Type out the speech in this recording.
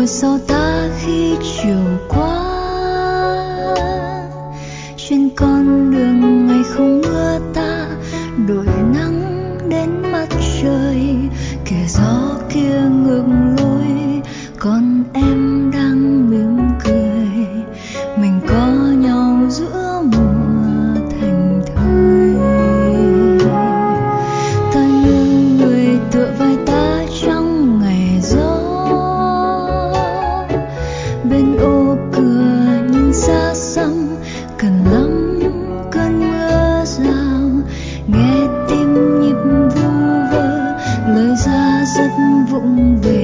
sau ta khi chiều qua trên con đường ngày không mưa ta đổi nắng đến mặt trời kẻ gió kia ngược lối còn em đang mỉm cười mình có nhau giữa mùa thành thơi ta như người tựa vai ta trong ngày gió bên ô cửa nhìn xa xăm cần lắm cơn mưa rào nghe tim nhịp vu vơ lời ra rất vụng về